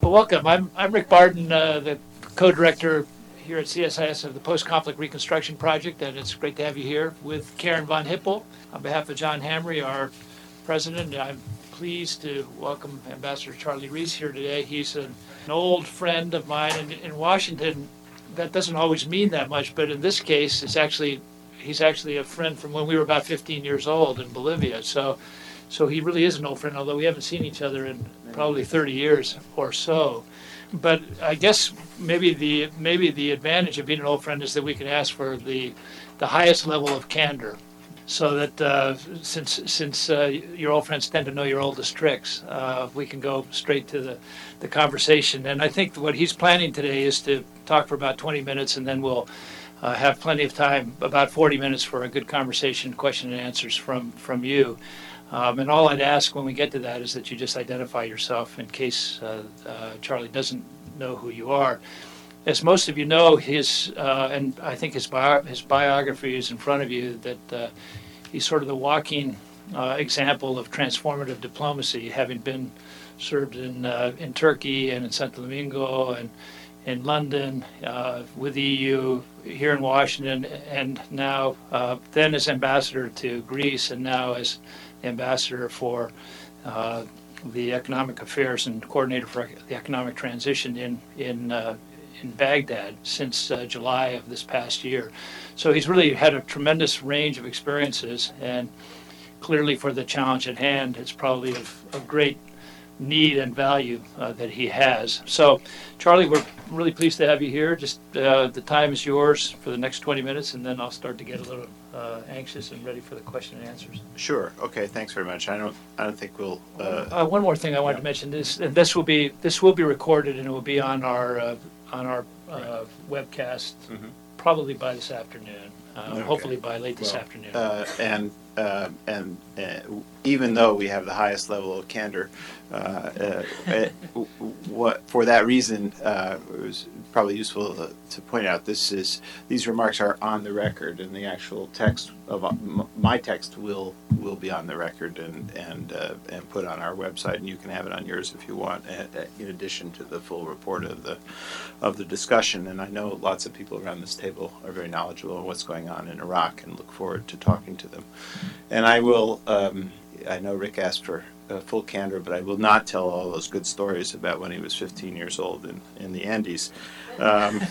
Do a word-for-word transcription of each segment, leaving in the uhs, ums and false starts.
Well, welcome. I'm, I'm Rick Barton, uh, the co-director here at C S I S of the Post-Conflict Reconstruction Project, and it's great to have you here with Karen von Hippel. On behalf of John Hamre, our president, I'm pleased to welcome Ambassador Charlie Reese here today. He's an, an old friend of mine in, in Washington. That doesn't always mean that much, but in this case, it's actually he's actually a friend from when we were about fifteen years old in Bolivia. So, so he really is an old friend, although we haven't seen each other in probably thirty years or so. But I guess maybe the maybe the advantage of being an old friend is that we can ask for the the highest level of candor, so that uh, since since uh, your old friends tend to know your oldest tricks, uh, we can go straight to the, the conversation. And I think what he's planning today is to talk for about twenty minutes, and then we'll uh, have plenty of time, about forty minutes, for a good conversation, question and answers from, from you. Um, and all I'd ask when we get to that is that you just identify yourself in case uh, uh, Charlie doesn't know who you are. As most of you know, his uh, and I think his bio- his biography is in front of you, that uh, he's sort of the walking uh, example of transformative diplomacy, having been served in uh, in Turkey and in Santo Domingo and in London uh, with the E U, here in Washington, and now uh, then as ambassador to Greece, and now as ambassador for uh, the economic affairs and coordinator for the economic transition in in uh, in Baghdad since uh, July of this past year. So he's really had a tremendous range of experiences, and clearly for the challenge at hand, it's probably of, of great need and value uh, that he has. So, Charlie, we're really pleased to have you here. Just uh, the time is yours for the next twenty minutes, and then I'll start to get a little uh, anxious and ready for the question and answers. Sure. Okay. Thanks very much. I don't. I don't think we'll. Uh, uh, one more thing I wanted yeah. to mention is, and this will be this will be recorded, and it will be on our uh, on our uh, right. webcast mm-hmm. probably by this afternoon. Uh, okay. Hopefully by late this well, afternoon. Uh, and uh, and uh, even though we have the highest level of candor, uh, uh, it, what for that reason, uh, it was probably useful to, to point out this is these remarks are on the record, and the actual text of uh, my text will will be on the record and and uh, and put on our website, and you can have it on yours if you want. In addition to the full report of the of the discussion, and I know lots of people around this table are very knowledgeable of what's going on in Iraq, and look forward to talking to them. And I will. Um, I know Rick asked for uh, full candor, but I will not tell all those good stories about when he was fifteen years old in, in the Andes. Um,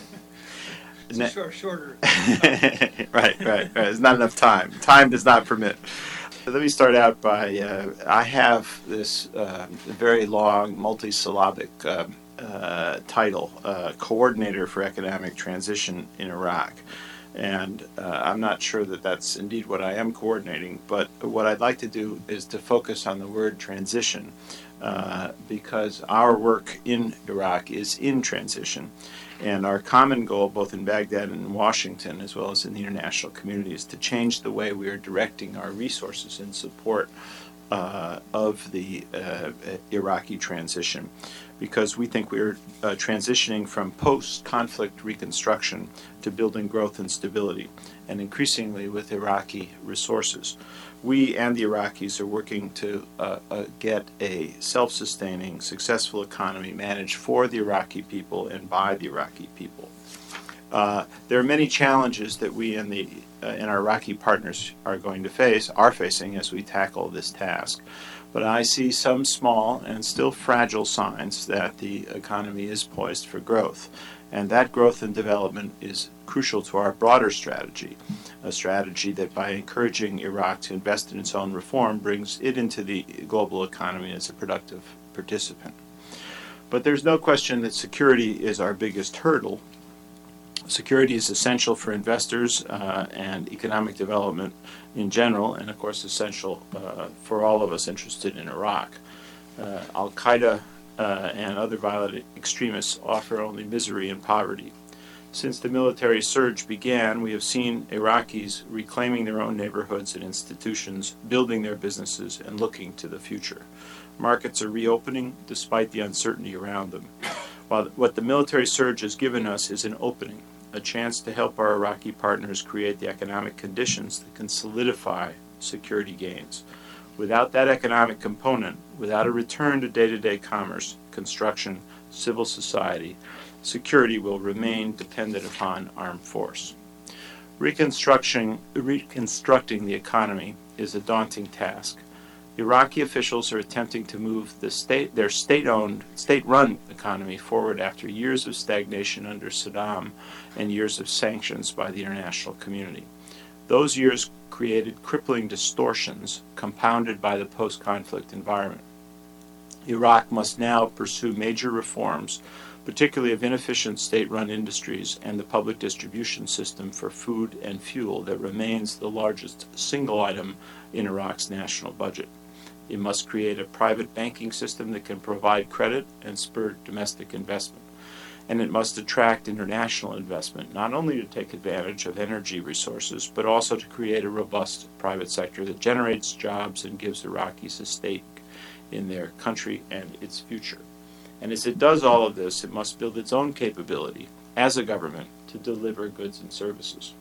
it's a short, shorter. right, right, right. There's not enough time. Time does not permit. Let me start out by, uh, I have this uh, very long, multi-syllabic uh, uh, title, uh, Coordinator for Economic Transition in Iraq. And uh, I'm not sure that that's indeed what I am coordinating, but what I'd like to do is to focus on the word transition, uh, because our work in Iraq is in transition. And our common goal, both in Baghdad and in Washington, as well as in the international community, is to change the way we are directing our resources in support uh, of the uh, Iraqi transition. Because we think we're uh, transitioning from post-conflict reconstruction to building growth and stability, and increasingly with Iraqi resources. We and the Iraqis are working to uh, uh, get a self-sustaining, successful economy managed for the Iraqi people and by the Iraqi people. Uh, there are many challenges that we and the uh, and our Iraqi partners are going to face, are facing as we tackle this task. But I see some small and still fragile signs that the economy is poised for growth. And that growth and development is crucial to our broader strategy, a strategy that by encouraging Iraq to invest in its own reform brings it into the global economy as a productive participant. But there's no question that security is our biggest hurdle. Security is essential for investors uh, and economic development in general, and of course essential uh, for all of us interested in Iraq. Uh, Al-Qaeda uh, and other violent extremists offer only misery and poverty. Since the military surge began, we have seen Iraqis reclaiming their own neighborhoods and institutions, building their businesses, and looking to the future. Markets are reopening despite the uncertainty around them. While what the military surge has given us is an opening, a chance to help our Iraqi partners create the economic conditions that can solidify security gains. Without that economic component, without a return to day-to-day commerce, construction, civil society, security will remain dependent upon armed force. Reconstruction, reconstructing the economy is a daunting task. Iraqi officials are attempting to move the state, their state-owned, state-run economy forward after years of stagnation under Saddam and years of sanctions by the international community. Those years created crippling distortions compounded by the post-conflict environment. Iraq must now pursue major reforms, particularly of inefficient state-run industries and the public distribution system for food and fuel that remains the largest single item in Iraq's national budget. It must create a private banking system that can provide credit and spur domestic investment. And it must attract international investment, not only to take advantage of energy resources, but also to create a robust private sector that generates jobs and gives Iraqis a stake in their country and its future. And as it does all of this, it must build its own capability as a government to deliver goods and services.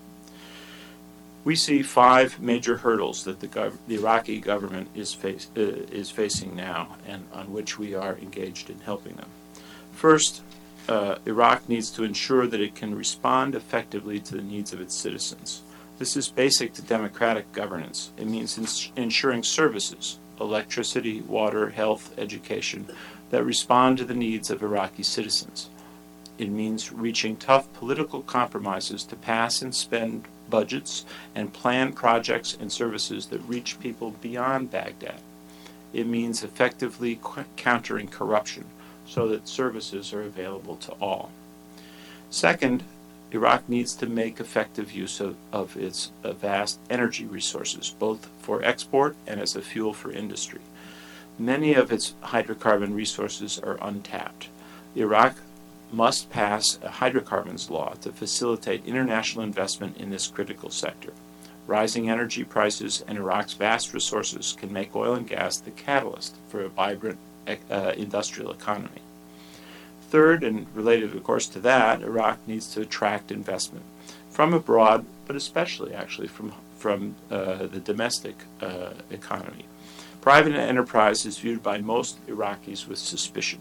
We see five major hurdles that the, gov- the Iraqi government is, face- uh, is facing now and on which we are engaged in helping them. First, uh, Iraq needs to ensure that it can respond effectively to the needs of its citizens. This is basic to democratic governance. It means ins- ensuring services, electricity, water, health, education, that respond to the needs of Iraqi citizens. It means reaching tough political compromises to pass and spend budgets and plan projects and services that reach people beyond Baghdad. It means effectively qu- countering corruption so that services are available to all. Second, Iraq needs to make effective use of, of its uh, vast energy resources, both for export and as a fuel for industry. Many of its hydrocarbon resources are untapped. Iraq must pass a hydrocarbons law to facilitate international investment in this critical sector. Rising energy prices and Iraq's vast resources can make oil and gas the catalyst for a vibrant uh, industrial economy. Third, and related of course to that, Iraq needs to attract investment from abroad, but especially actually from, from uh, the domestic uh, economy. Private enterprise is viewed by most Iraqis with suspicion.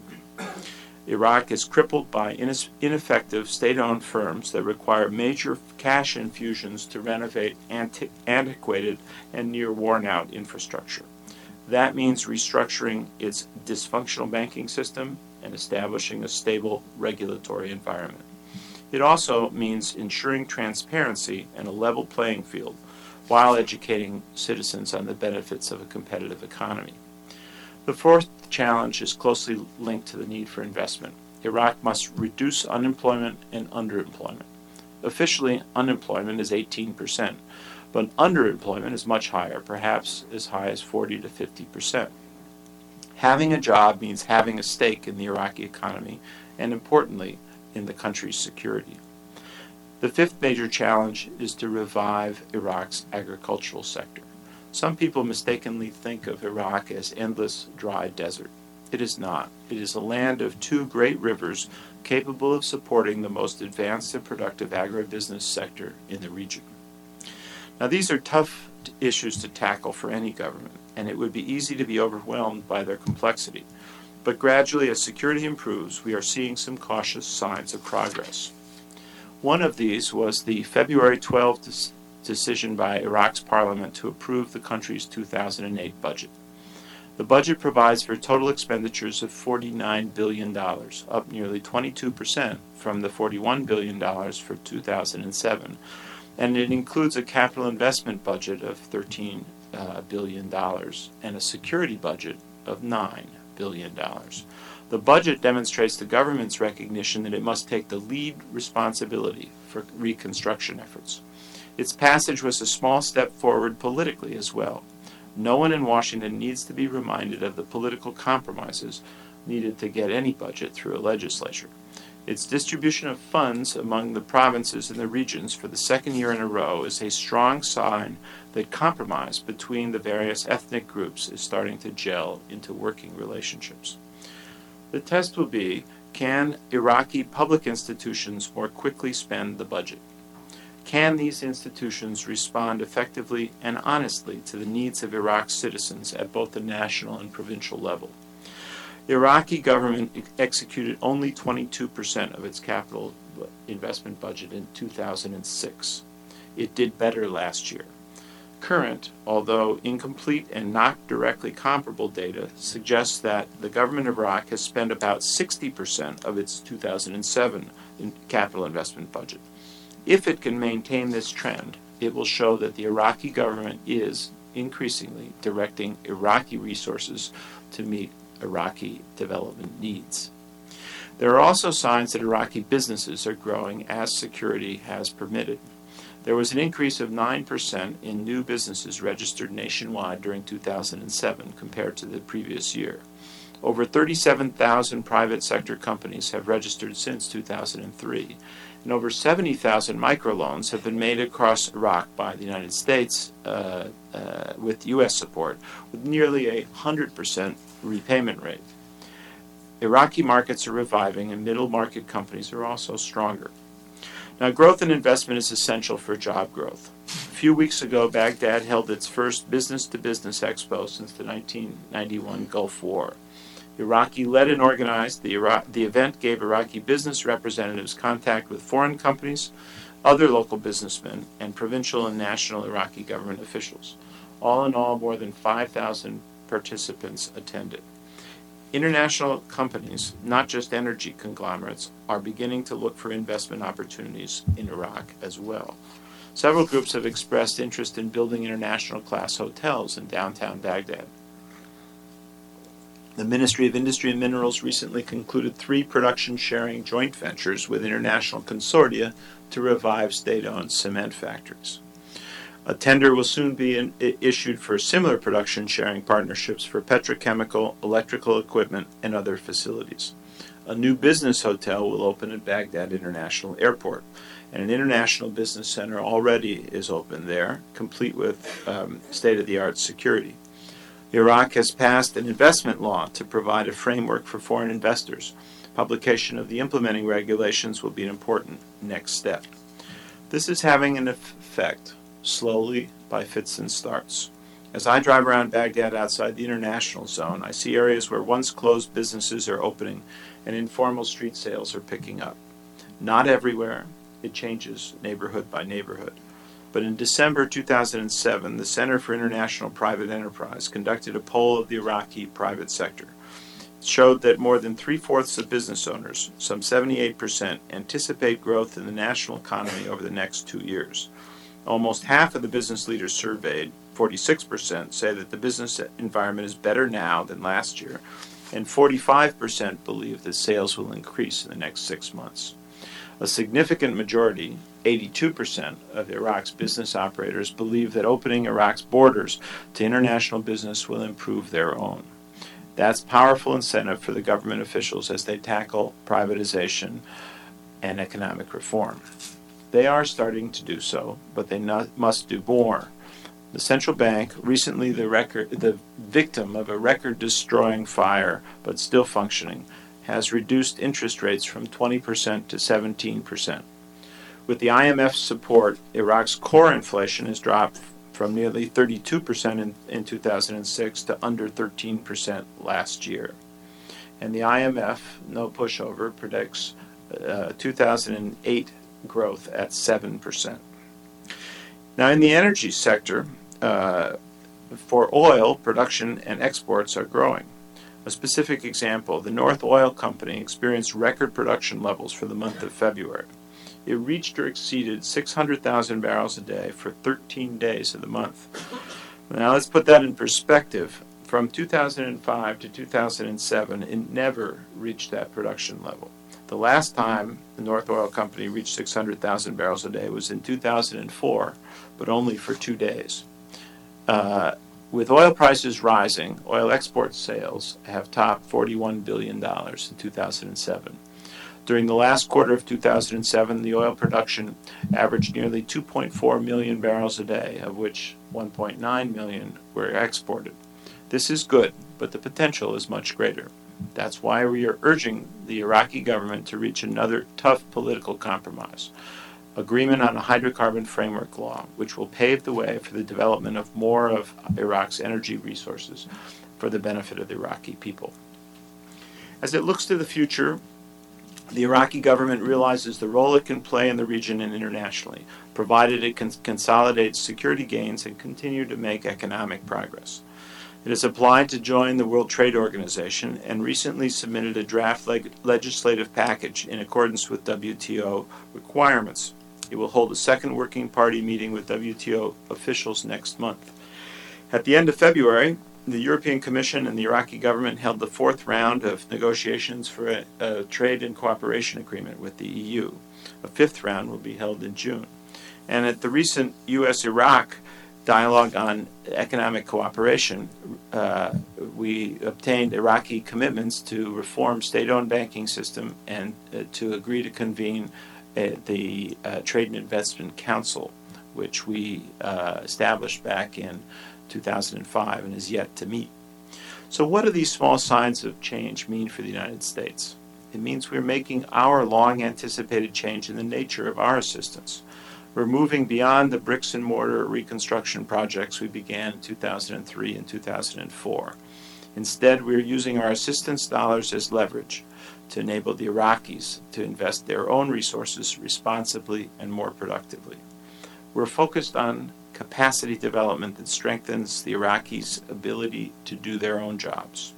Iraq is crippled by ineffective state-owned firms that require major cash infusions to renovate anti- antiquated and near worn-out infrastructure. That means restructuring its dysfunctional banking system and establishing a stable regulatory environment. It also means ensuring transparency and a level playing field while educating citizens on the benefits of a competitive economy. The fourth challenge is closely linked to the need for investment. Iraq must reduce unemployment and underemployment. Officially, unemployment is eighteen percent, but underemployment is much higher, perhaps as high as forty to fifty percent. Having a job means having a stake in the Iraqi economy and, importantly, in the country's security. The fifth major challenge is to revive Iraq's agricultural sector. Some people mistakenly think of Iraq as endless dry desert. It is not. It is a land of two great rivers capable of supporting the most advanced and productive agribusiness sector in the region. Now, these are tough issues to tackle for any government, and it would be easy to be overwhelmed by their complexity. But gradually, as security improves, we are seeing some cautious signs of progress. One of these was the February twelfth des- decision by Iraq's parliament to approve the country's two thousand eight budget. The budget provides for total expenditures of forty-nine billion dollars, up nearly twenty-two percent from the forty-one billion dollars for two thousand seven, and it includes a capital investment budget of thirteen uh, billion dollars and a security budget of nine billion dollars. The budget demonstrates the government's recognition that it must take the lead responsibility for reconstruction efforts. Its passage was a small step forward politically as well. No one in Washington needs to be reminded of the political compromises needed to get any budget through a legislature. Its distribution of funds among the provinces and the regions for the second year in a row is a strong sign that compromise between the various ethnic groups is starting to gel into working relationships. The test will be, can Iraqi public institutions more quickly spend the budget? Can these institutions respond effectively and honestly to the needs of Iraq's citizens at both the national and provincial level? The Iraqi government executed only twenty-two percent of its capital investment budget in two thousand six. It did better last year. Current, although incomplete and not directly comparable data, suggests that the government of Iraq has spent about sixty percent of its two thousand seven in capital investment budget. If it can maintain this trend, it will show that the Iraqi government is increasingly directing Iraqi resources to meet Iraqi development needs. There are also signs that Iraqi businesses are growing as security has permitted. There was an increase of nine percent in new businesses registered nationwide during two thousand seven compared to the previous year. Over thirty-seven thousand private sector companies have registered since two thousand three, and over seventy thousand microloans have been made across Iraq by the United States uh, uh, with U S support, with nearly a one hundred percent repayment rate. Iraqi markets are reviving, and middle market companies are also stronger. Now, growth and investment is essential for job growth. A few weeks ago, Baghdad held its first business-to-business expo since the nineteen ninety-one Gulf War. Iraqi-led and organized, the, Iraq, the event gave Iraqi business representatives contact with foreign companies, other local businessmen, and provincial and national Iraqi government officials. All in all, more than five thousand participants attended. International companies, not just energy conglomerates, are beginning to look for investment opportunities in Iraq as well. Several groups have expressed interest in building international class hotels in downtown Baghdad. The Ministry of Industry and Minerals recently concluded three production sharing joint ventures with international consortia to revive state-owned cement factories. A tender will soon be in, issued for similar production sharing partnerships for petrochemical, electrical equipment, and other facilities. A new business hotel will open at Baghdad International Airport, and an international business center already is open there, complete with um, state-of-the-art security. Iraq has passed an investment law to provide a framework for foreign investors. Publication of the implementing regulations will be an important next step. This is having an effect, slowly by fits and starts. As I drive around Baghdad outside the international zone, I see areas where once closed businesses are opening and informal street sales are picking up. Not everywhere. It changes neighborhood by neighborhood. But in December two thousand seven, the Center for International Private Enterprise conducted a poll of the Iraqi private sector. It showed that more than three-fourths of business owners, some seventy-eight percent, anticipate growth in the national economy over the next two years. Almost half of the business leaders surveyed, forty-six percent, say that the business environment is better now than last year, and forty-five percent believe that sales will increase in the next six months. A significant majority, eighty-two percent, of Iraq's business operators believe that opening Iraq's borders to international business will improve their own. That's powerful incentive for the government officials as they tackle privatization and economic reform. They are starting to do so, but they not, must do more. The central bank, recently the, record, the victim of a record-destroying fire, but still functioning, has reduced interest rates from twenty percent to seventeen percent. With the I M F's support, Iraq's core inflation has dropped from nearly thirty-two percent in, in two thousand six to under thirteen percent last year. And the I M F, no pushover, predicts uh, two thousand eight growth at seven percent. Now, in the energy sector, uh, for oil, production and exports are growing. A specific example, the North Oil Company experienced record production levels for the month of February. It reached or exceeded six hundred thousand barrels a day for thirteen days of the month. Now, let's put that in perspective. From two thousand five to two thousand seven, it never reached that production level. The last time the North Oil Company reached six hundred thousand barrels a day was in two thousand four, but only for two days. Uh, with oil prices rising, oil export sales have topped forty-one billion dollars in two thousand seven. During the last quarter of two thousand seven, the oil production averaged nearly two point four million barrels a day, of which one point nine million were exported. This is good, but the potential is much greater. That's why we are urging the Iraqi government to reach another tough political compromise, agreement on a hydrocarbon framework law, which will pave the way for the development of more of Iraq's energy resources for the benefit of the Iraqi people. As it looks to the future, the Iraqi government realizes the role it can play in the region and internationally, provided it can consolidate security gains and continue to make economic progress. It has applied to join the World Trade Organization and recently submitted a draft leg- legislative package in accordance with W T O requirements. It will hold a second working party meeting with W T O officials next month. At the end of February, the European Commission and the Iraqi government held the fourth round of negotiations for a, a trade and cooperation agreement with the E U. A fifth round will be held in June. And at the recent U S Iraq dialogue on economic cooperation, uh, we obtained Iraqi commitments to reform state-owned banking system and uh, to agree to convene uh, the uh, Trade and Investment Council, which we uh, established back in two thousand five and is yet to meet. So what do these small signs of change mean for the United States? It means we're making our long-anticipated change in the nature of our assistance. We're moving beyond the bricks and mortar reconstruction projects we began in two thousand three and two thousand four. Instead, we're using our assistance dollars as leverage to enable the Iraqis to invest their own resources responsibly and more productively. We're focused on capacity development that strengthens the Iraqis' ability to do their own jobs.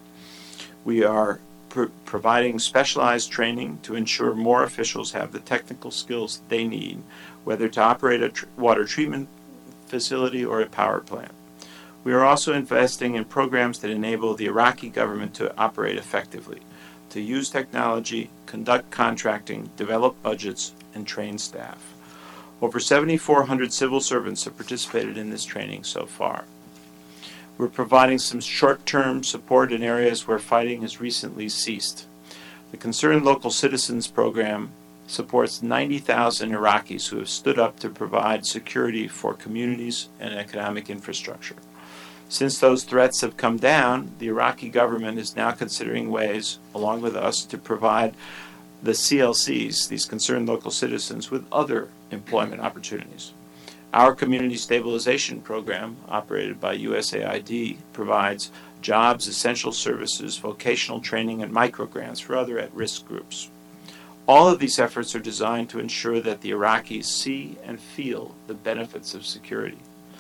We are pr- providing specialized training to ensure more officials have the technical skills they need, whether to operate a tr- water treatment facility or a power plant. We are also investing in programs that enable the Iraqi government to operate effectively, to use technology, conduct contracting, develop budgets, and train staff. Over seven thousand four hundred civil servants have participated in this training so far. We're providing some short-term support in areas where fighting has recently ceased. The Concerned Local Citizens program supports ninety thousand Iraqis who have stood up to provide security for communities and economic infrastructure. Since those threats have come down, the Iraqi government is now considering ways, along with us, to provide the C L Cs, these Concerned Local Citizens, with other employment opportunities. Our Community Stabilization Program, operated by U S A I D, provides jobs, essential services, vocational training, and microgrants for other at-risk groups. All of these efforts are designed to ensure that the Iraqis see and feel the benefits of security.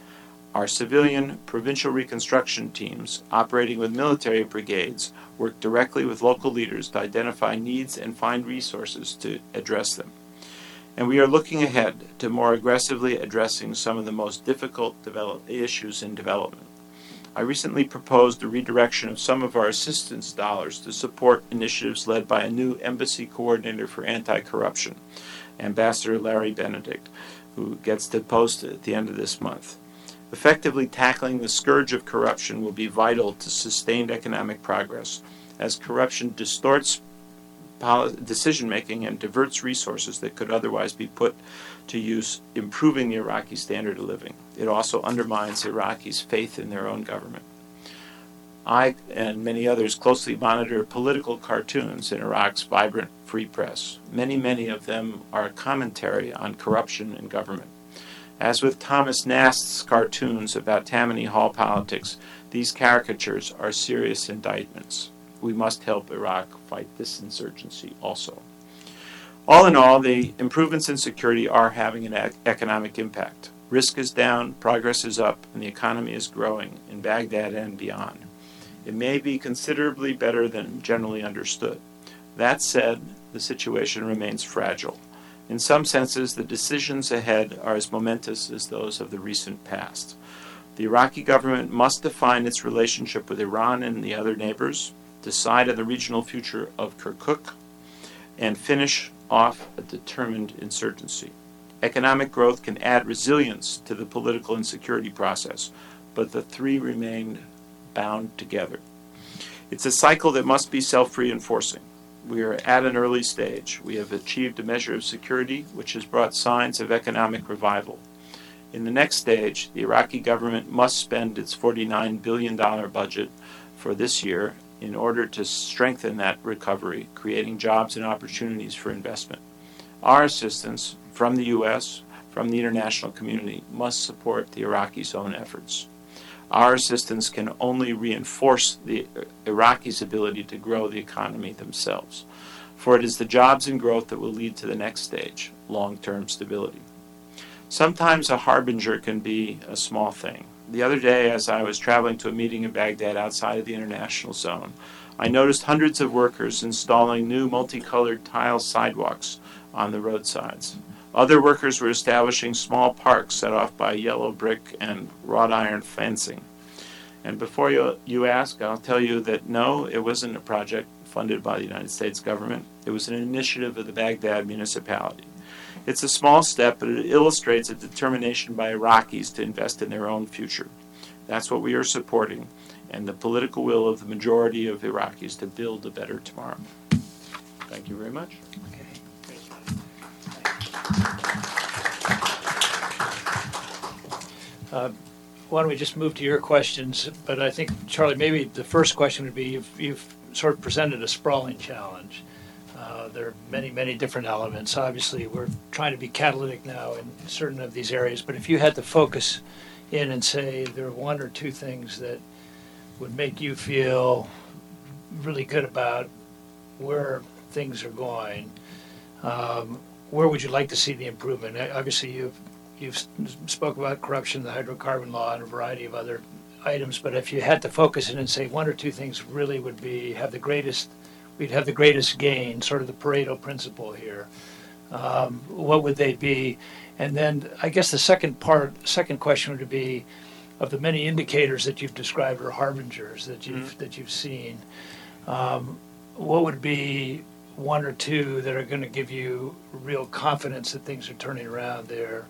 Our civilian provincial reconstruction teams, operating with military brigades, work directly with local leaders to identify needs and find resources to address them. And we are looking ahead to more aggressively addressing some of the most difficult develop- issues in development. I recently proposed a redirection of some of our assistance dollars to support initiatives led by a new embassy coordinator for anti-corruption, Ambassador Larry Benedict, who gets to post at the end of this month. Effectively tackling the scourge of corruption will be vital to sustained economic progress, as corruption distorts decision-making and diverts resources that could otherwise be put to use improving the Iraqi standard of living. It also undermines Iraqis' faith in their own government. I and many others closely monitor political cartoons in Iraq's vibrant free press. Many, many of them are a commentary on corruption in government. As with Thomas Nast's cartoons about Tammany Hall politics, these caricatures are serious indictments. We must help Iraq fight this insurgency also. All in all, the improvements in security are having an ec- economic impact. Risk is down, progress is up, and the economy is growing in Baghdad and beyond. It may be considerably better than generally understood. That said, the situation remains fragile. In some senses, the decisions ahead are as momentous as those of the recent past. The Iraqi government must define its relationship with Iran and the other neighbors, decide on the regional future of Kirkuk, and finish off a determined insurgency. Economic growth can add resilience to the political and security process, but the three remain bound together. It's a cycle that must be self-reinforcing. We are at an early stage. We have achieved a measure of security which has brought signs of economic revival. In the next stage, the Iraqi government must spend its forty-nine billion dollars budget for this year in order to strengthen that recovery, creating jobs and opportunities for investment. Our assistance from the U S, from the international community, must support the Iraqis' own efforts. Our assistance can only reinforce the Iraqis' ability to grow the economy themselves, for it is the jobs and growth that will lead to the next stage, long-term stability. Sometimes a harbinger can be a small thing. The other day, as I was traveling to a meeting in Baghdad outside of the international zone, I noticed hundreds of workers installing new multicolored tile sidewalks on the roadsides. Other workers were establishing small parks set off by yellow brick and wrought iron fencing. And before you, you ask, I'll tell you that no, it wasn't a project funded by the United States government. It was an initiative of the Baghdad municipality. It's a small step, but it illustrates a determination by Iraqis to invest in their own future. That's what we are supporting, and the political will of the majority of Iraqis to build a better tomorrow. Thank you very much. Okay. Uh, why don't we just move to your questions? But I think, Charlie, maybe the first question would be, you've, you've sort of presented a sprawling challenge. Uh, there are many, many different elements. Obviously, we're trying to be catalytic now in certain of these areas, but if you had to focus in and say there are one or two things that would make you feel really good about where things are going, um, where would you like to see the improvement? Obviously, you've You've spoke about corruption, the hydrocarbon law, and a variety of other items. But if you had to focus in and say one or two things really would be have the greatest, we'd have the greatest gain, sort of the Pareto principle here. Um, what would they be? And then I guess the second part, second question would be, of the many indicators that you've described or harbingers that you've mm-hmm. that you've seen, um, what would be one or two that are going to give you real confidence that things are turning around there?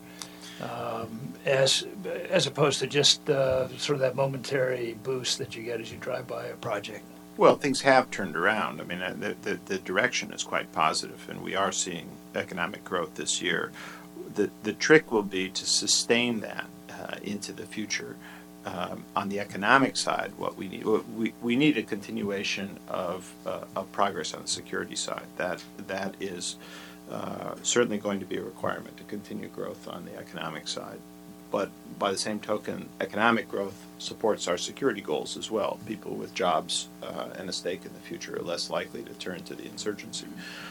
Um, as as opposed to just uh, sort of that momentary boost that you get as you drive by a project. Well, things have turned around. I mean, the, the, the direction is quite positive, and we are seeing economic growth this year. The, the trick will be to sustain that uh, into the future. Um, on the economic side, what we need we, we need a continuation of, uh, of progress on the security side. That that is Uh, certainly going to be a requirement to continue growth on the economic side. But by the same token, economic growth supports our security goals as well. People with jobs uh, and a stake in the future are less likely to turn to the insurgency.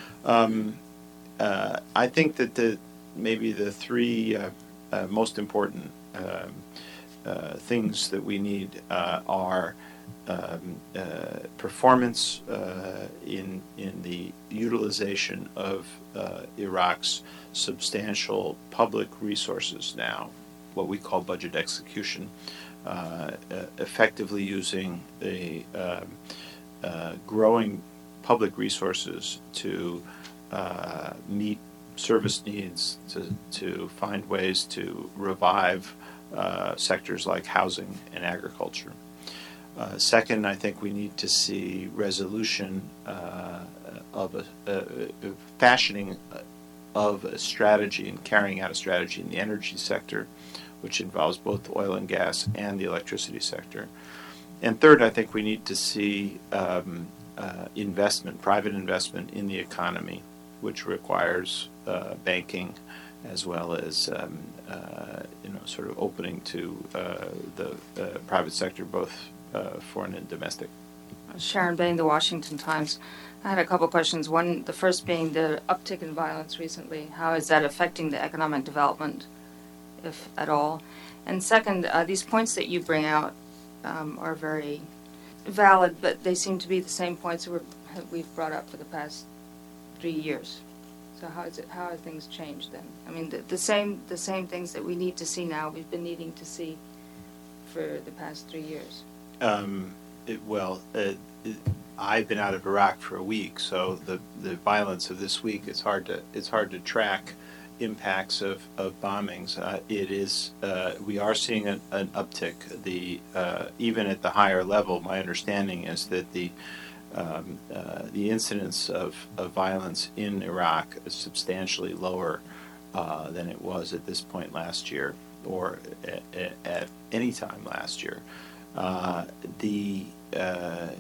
Um, uh, I think that the maybe the three uh, uh, most important um, uh, things that we need uh, are Um, uh, performance uh, in in the utilization of uh, Iraq's substantial public resources now, what we call budget execution, uh, uh, effectively using the um, uh, growing public resources to uh, meet service needs, to, to find ways to revive uh, sectors like housing and agriculture. Uh, second, I think we need to see resolution uh, of a, a, a fashioning of a strategy and carrying out a strategy in the energy sector, which involves both oil and gas and the electricity sector. And third, I think we need to see um, uh, investment, private investment in the economy, which requires uh, banking as well as um, uh, you know, sort of opening to uh, the uh, private sector, both Uh, foreign and domestic. Sharon Bain, The Washington Times. I had a couple of questions. One, the first being the uptick in violence recently. How is that affecting the economic development, if at all? And second, uh, these points that you bring out um, are very valid, but they seem to be the same points that we're, we've brought up for the past three years. So how is it? How have things changed then? I mean, the, the same the same things that we need to see now, we've been needing to see for the past three years. Um, it, well, uh, it, I've been out of Iraq for a week, so the, the violence of this week, it's hard to it's hard to track impacts of, of bombings. Uh, it is uh, we are seeing an, an uptick. The uh, even at the higher level, my understanding is that the um, uh, the incidence of, of violence in Iraq is substantially lower uh, than it was at this point last year, or at, at, at any time last year. Uh, the uh,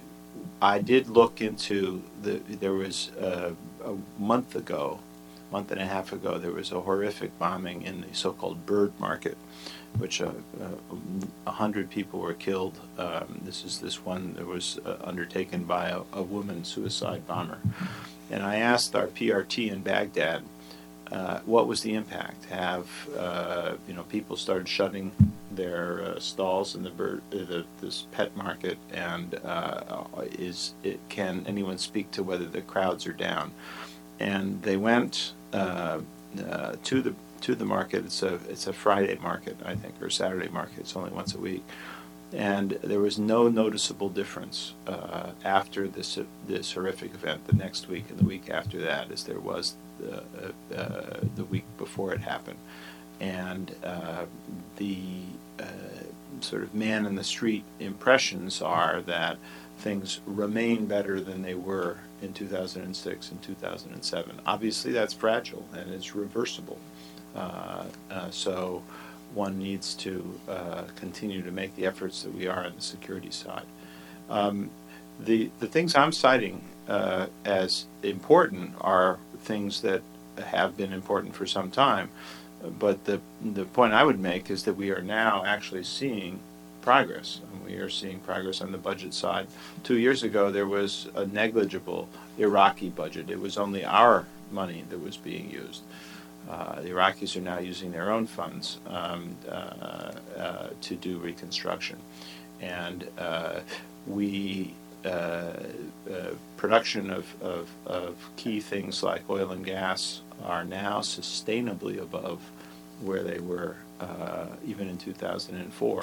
I did look into the. There was uh, a month ago, month and a half ago, there was a horrific bombing in the so-called bird market which uh, uh, a hundred people were killed. Um, this is this one that was uh, undertaken by a, a woman suicide bomber. And I asked our P R T in Baghdad, uh, what was the impact? Have uh, you know people started shutting their uh, stalls in the bird, uh, the, this pet market, and uh, is it, can anyone speak to whether the crowds are down? And they went uh, uh, to the to the market. It's a it's a Friday market, I think, or Saturday market. It's only once a week, and there was no noticeable difference uh, after this this horrific event. The next week and the week after that, as there was the uh, the week before it happened, and uh, the uh, sort of man in the street impressions are that things remain better than they were in two thousand six and two thousand seven. Obviously, that's fragile and it's reversible. Uh, uh, so one needs to uh, continue to make the efforts that we are on the security side. Um, the the things I'm citing uh, as important are things that have been important for some time. But the the point I would make is that we are now actually seeing progress. We are seeing progress on the budget side. Two years ago, there was a negligible Iraqi budget. It was only our money that was being used. Uh, the Iraqis are now using their own funds um, uh, uh, to do reconstruction. And uh, we, uh, uh, production of, of, of key things like oil and gas are now sustainably above where they were uh, even in two thousand four.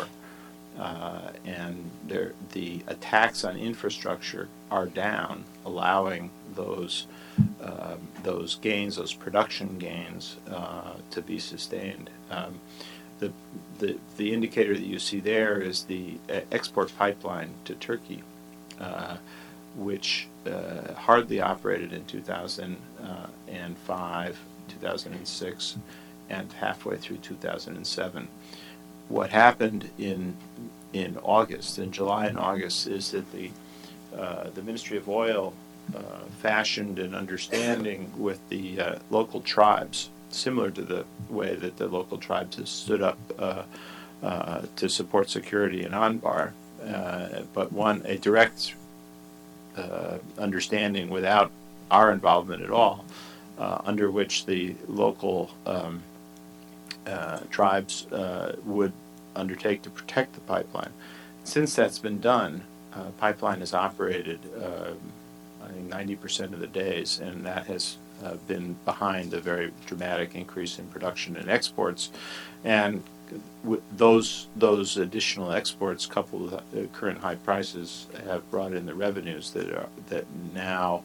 Uh, and the attacks on infrastructure are down, allowing those uh, those gains, those production gains, uh, to be sustained. Um, the, the the indicator that you see there is the export pipeline to Turkey, uh, which uh, hardly operated in two thousand five, two thousand six, and halfway through two thousand seven. What happened in in August, in July and August, is that the uh, the Ministry of Oil uh, fashioned an understanding with the uh, local tribes, similar to the way that the local tribes have stood up uh, uh, to support security in Anbar, uh, but one a direct uh, understanding without our involvement at all, uh, under which the local um, Uh, tribes uh, would undertake to protect the pipeline. Since that's been done, uh, pipeline has operated, uh, I think, ninety percent of the days, and that has uh, been behind the very dramatic increase in production and exports. And w- those those additional exports, coupled with uh, current high prices, have brought in the revenues that are that now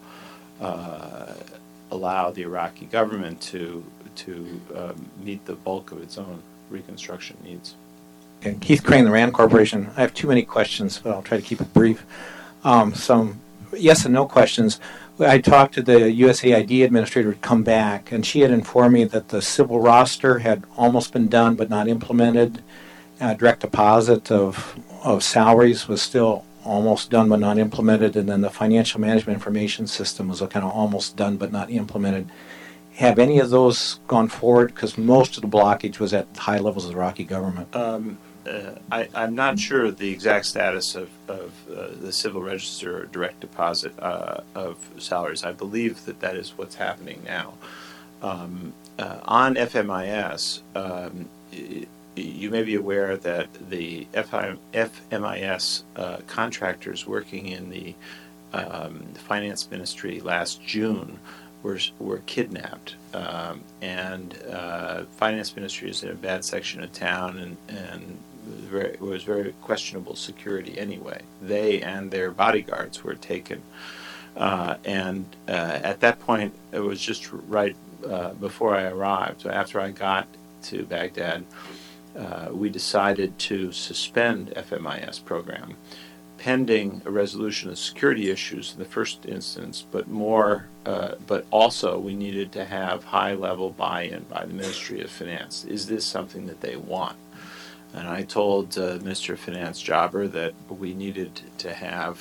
uh, allow the Iraqi government to to um, meet the bulk of its own reconstruction needs. Okay. Keith Crane, the RAND Corporation. I have too many questions, but I'll try to keep it brief. Um, some yes and no questions. I talked to the U S A I D administrator to come back, and she had informed me that the civil roster had almost been done but not implemented. Uh, direct deposit of, of salaries was still almost done but not implemented, and then the financial management information system was kind of almost done but not implemented. Have any of those gone forward? Because most of the blockage was at high levels of the Iraqi government. Um, uh, I, I'm not sure of the exact status of, of uh, the civil register or direct deposit uh, of salaries. I believe that that is what's happening now. Um, uh, on F M I S, um, y- you may be aware that the F M I S uh, contractors working in the um, finance ministry last June were were kidnapped, um, and uh, finance ministry is in a bad section of town, and and very, it was very questionable security anyway. They and their bodyguards were taken, uh, and uh, at that point it was just right uh, before I arrived. So after I got to Baghdad, uh, we decided to suspend F M I S program, pending a resolution of security issues in the first instance, but more, uh, but also we needed to have high-level buy-in by the Ministry of Finance. Is this something that they want? And I told uh, Minister of Finance Jobber that we needed to have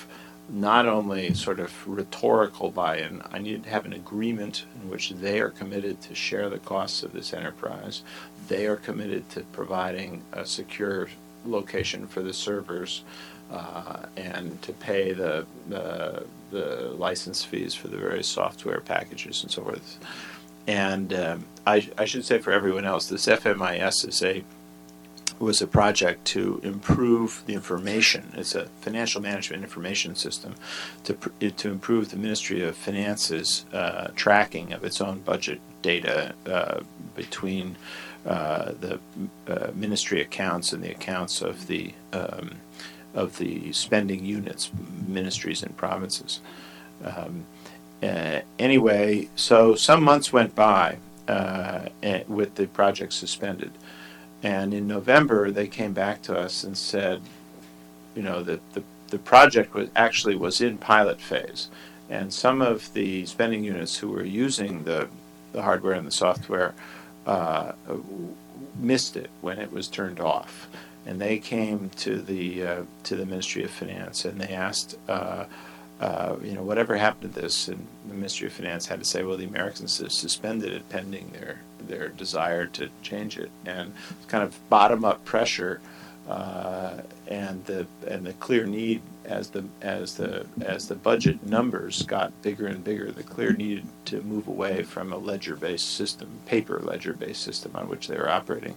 not only sort of rhetorical buy-in, I need to have an agreement in which they are committed to share the costs of this enterprise. They are committed to providing a secure location for the servers uh, and to pay the, the the license fees for the various software packages and so forth. And um, I, I should say for everyone else, this F M I S is a was a project to improve the information. It's a financial management information system to to improve the Ministry of Finance's uh, tracking of its own budget data uh, between uh, the uh, ministry accounts and the accounts of the um, of the spending units, ministries and provinces. Um, uh, anyway, so some months went by uh, with the project suspended. And in November, they came back to us and said, you know, that the, the project was actually was in pilot phase. And some of the spending units who were using the, the hardware and the software uh, missed it when it was turned off. And they came to the uh, to the Ministry of Finance and they asked, uh, uh, you know, whatever happened to this? And the Ministry of Finance had to say, well, the Americans have suspended it pending their their desire to change it, and kind of bottom-up pressure uh, and the and the clear need as the as the as the budget numbers got bigger and bigger, the clear need to move away from a ledger-based system, paper ledger-based system on which they were operating.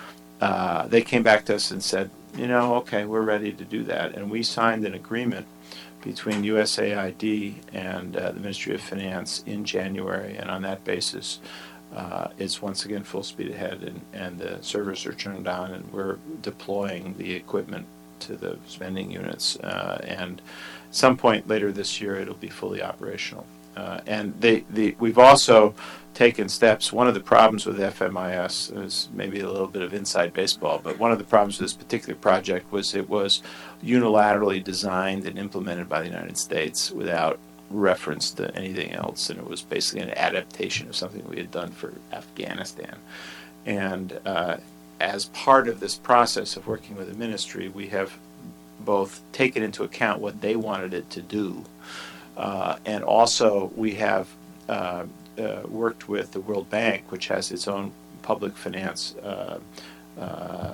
Uh, they came back to us and said, you know, okay, we're ready to do that, and we signed an agreement between U S A I D and uh, the Ministry of Finance in January, and on that basis, uh, it's once again full speed ahead, and, and the servers are turned on, and we're deploying the equipment to the spending units, uh, and at some point later this year, it'll be fully operational. Uh, and they, the, we've also taken steps. One of the problems with F M I S is maybe a little bit of inside baseball, but one of the problems with this particular project was it was unilaterally designed and implemented by the United States without reference to anything else, and it was basically an adaptation of something we had done for Afghanistan. And uh, as part of this process of working with the ministry, we have both taken into account what they wanted it to do, uh, and also we have uh, uh, worked with the World Bank, which has its own public finance uh, uh,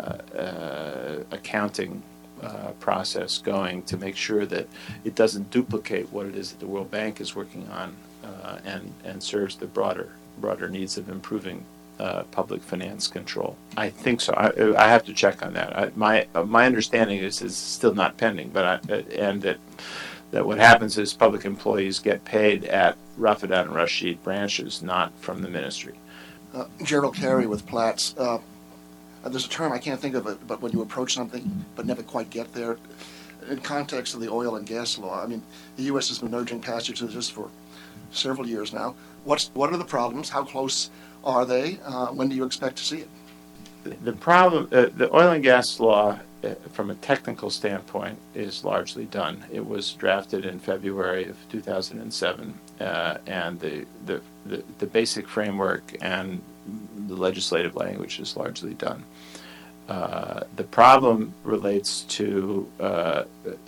uh, accounting Uh, process going to make sure that it doesn't duplicate what it is that the World Bank is working on uh, and and serves the broader broader needs of improving uh, public finance control. I think so. I, I have to check on that. I, my uh, my understanding is it's still not pending, but I, uh, and that that what happens is public employees get paid at Rafidat and Rashid branches, not from the ministry. Uh, Gerald Carey with Platts. Uh, Uh, there's a term, I can't think of it, but when you approach something but never quite get there, in context of the oil and gas law, I mean, the U S has been urging passage of this for several years now. What's What are the problems? How close are they? Uh, when do you expect to see it? The problem, uh, the oil and gas law, uh, from a technical standpoint, is largely done. It was drafted in February of two thousand seven, uh, and the, the, the, the basic framework and the legislative language is largely done. Uh, the problem relates to uh,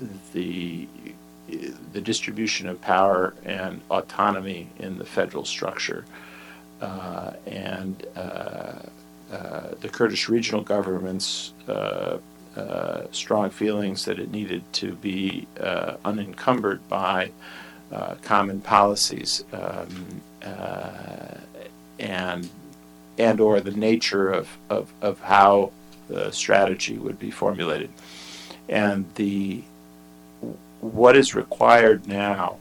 the the distribution of power and autonomy in the federal structure, uh, and uh, uh, the Kurdish regional government's uh, uh, strong feelings that it needed to be uh, unencumbered by uh, common policies, um, uh, and and or the nature of, of, of how the strategy would be formulated. And the what is required now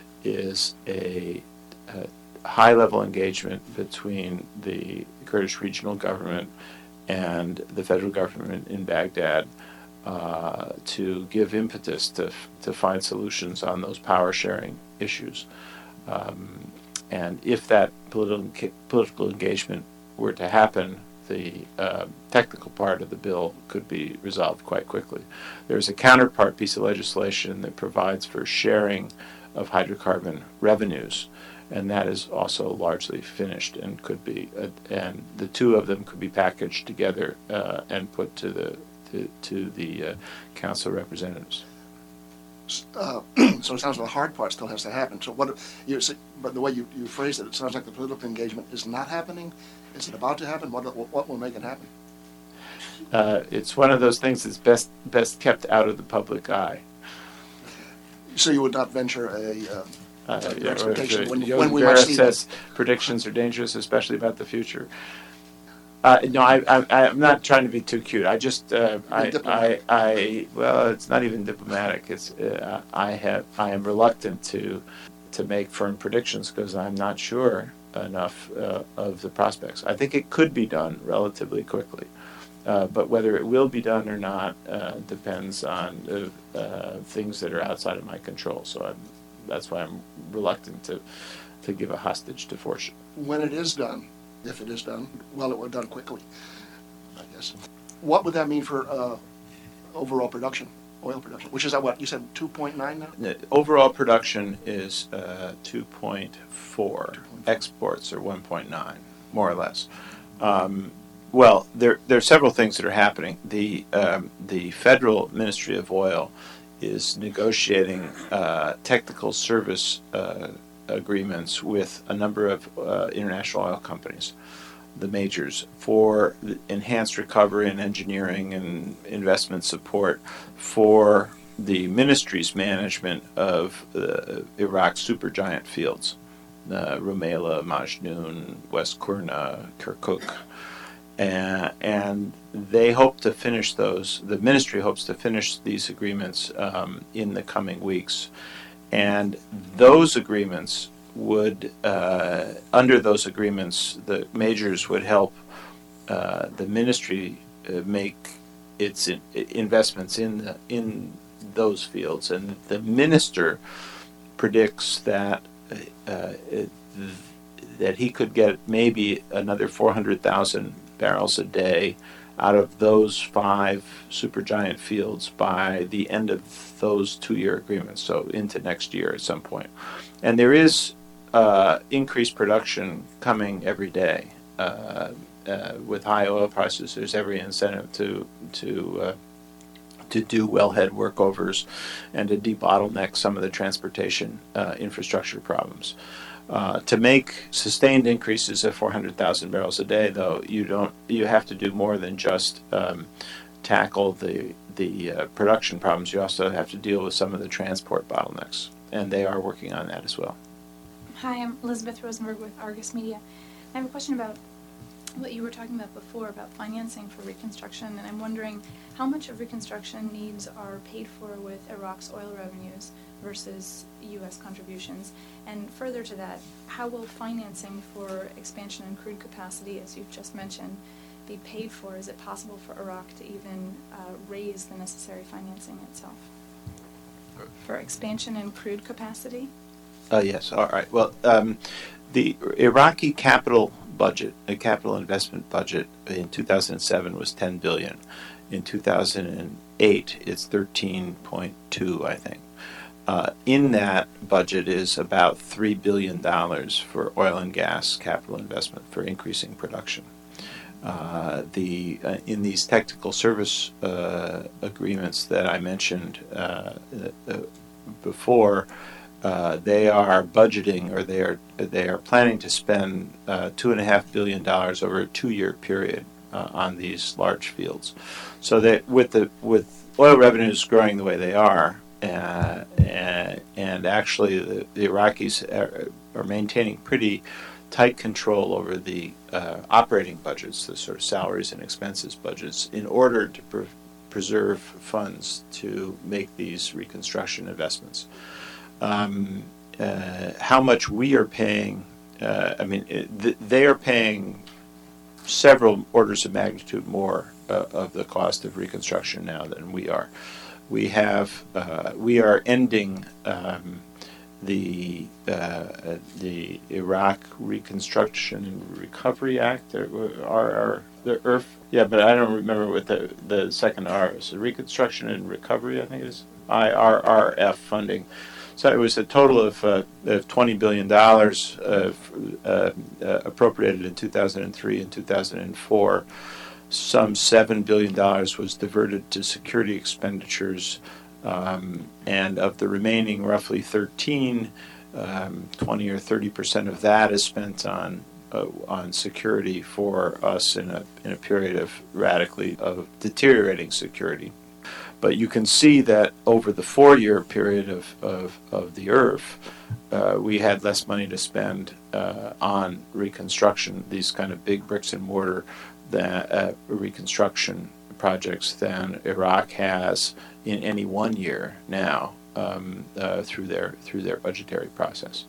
is a, a high-level engagement between the Kurdish regional government and the federal government in Baghdad uh, to give impetus to, to find solutions on those power-sharing issues. Um, and if that political, political engagement were to happen, the uh, technical part of the bill could be resolved quite quickly. There's a counterpart piece of legislation that provides for sharing of hydrocarbon revenues, and that is also largely finished and could be, uh, and the two of them could be packaged together uh, and put to the to, to the uh, Council of Representatives. Uh, so it sounds like the hard part still has to happen. So what you say, but the way you, you phrased it, it sounds like the political engagement is not happening. Is it about to happen? What what will make it happen? Uh, it's one of those things that's best best kept out of the public eye. So you would not venture a uh, Uh, your yeah, expectation uh, when, Yogi when we Berra might see says that. predictions are dangerous, especially about the future. Uh, no, I, I, I'm not trying to be too cute. I just, uh, I, I, diplomatic. I, well, it's not even diplomatic. It's, uh, I have, I am reluctant to, to make firm predictions because I'm not sure enough uh, of the prospects. I think it could be done relatively quickly, uh, but whether it will be done or not uh, depends on uh, uh, things that are outside of my control. So I'm, that's why I'm reluctant to, to give a hostage to fortune. When it is done, if it is done, well, it was done quickly, I guess. What would that mean for uh, overall production, oil production, which is at what, you said two point nine now? The overall production is uh, two point four. Exports are one point nine, more or less. Um, well, there there are several things that are happening. The um, the Federal Ministry of Oil is negotiating uh, technical service uh, agreements with a number of uh, international oil companies, the majors, for enhanced recovery and engineering and investment support for the ministry's management of uh, Iraq's supergiant fields, uh, Rumaila, Majnoon, West Qurna, Kirkuk. Uh, and they hope to finish those, the ministry hopes to finish these agreements um, in the coming weeks. And those agreements would, uh, under those agreements, the majors would help uh, the ministry uh, make its in, investments in the, in those fields. And the minister predicts that uh, it, that he could get maybe another four hundred thousand barrels a day out of those five supergiant fields by the end of those two-year agreements, so into next year at some point. And there is uh, increased production coming every day. Uh, uh, with high oil prices, there's every incentive to to uh, to do wellhead workovers and to debottleneck some of the transportation uh, infrastructure problems. Uh, to make sustained increases of four hundred thousand barrels a day, though, you don't. You have to do more than just um, tackle the the uh, production problems. You also have to deal with some of the transport bottlenecks, and they are working on that as well. Hi, I'm Elizabeth Rosenberg with Argus Media. I have a question about what you were talking about before about financing for reconstruction, and I'm wondering how much of reconstruction needs are paid for with Iraq's oil revenues versus U S contributions. And further to that, how will financing for expansion in crude capacity, as you've just mentioned, be paid for? Is it possible for Iraq to even uh, raise the necessary financing itself? For expansion in crude capacity? Uh, yes, all right. Well, um, the Iraqi capital budget, a capital investment budget in two thousand seven was ten billion dollars. In two thousand eight, it's thirteen point two, I think. Uh, in that budget is about three billion dollars for oil and gas capital investment for increasing production. Uh, the uh, in these technical service uh, agreements that I mentioned uh, uh, before, uh, they are budgeting, or they are they are planning to spend uh, two and a half billion dollars over a two-year period uh, on these large fields. So that with the with oil revenues growing the way they are. Uh, and, and actually, the, the Iraqis are, are maintaining pretty tight control over the uh, operating budgets, the sort of salaries and expenses budgets, in order to pre- preserve funds to make these reconstruction investments. Um, uh, how much we are paying, uh, I mean, it, th- they are paying several orders of magnitude more uh, of the cost of reconstruction now than we are. We have, uh, we are ending um, the uh, the Iraq Reconstruction and Recovery Act, or, or, or the I R F. Yeah, but I don't remember what the the second R is. The Reconstruction and Recovery, I think it is I R R F funding. So it was a total of, uh, of twenty billion dollars uh, uh, uh, appropriated in two thousand three and two thousand four. Some seven billion dollars was diverted to security expenditures Um, and of the remaining roughly thirteen, um, twenty or thirty percent of that is spent on uh, on security for us in a in a period of radically of deteriorating security. But you can see that over the four-year period of, of, of the I R F, uh, we had less money to spend uh, on reconstruction, these kind of big bricks and mortar that, uh, reconstruction projects than Iraq has in any one year now um, uh, through their through their budgetary process.